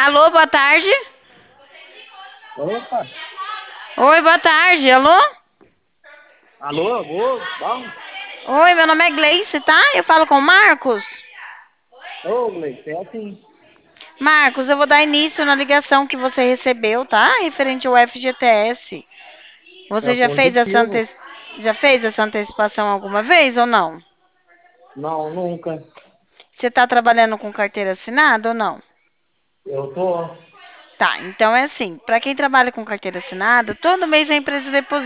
Alô, boa tarde. Opa! Oi, boa tarde. Alô? Alô, alô, bom? Oi, meu nome é Gleice, tá? Eu falo com o Marcos. Ô, Gleice, é assim. Marcos, eu vou dar início na ligação que você recebeu, tá? Referente ao FGTS. É Você positivo. já fez essa antecipação alguma vez ou não? Não, nunca. Você está trabalhando com carteira assinada ou não? Eu tô. Tá, então é assim, para quem trabalha com carteira assinada, todo mês a empresa deposita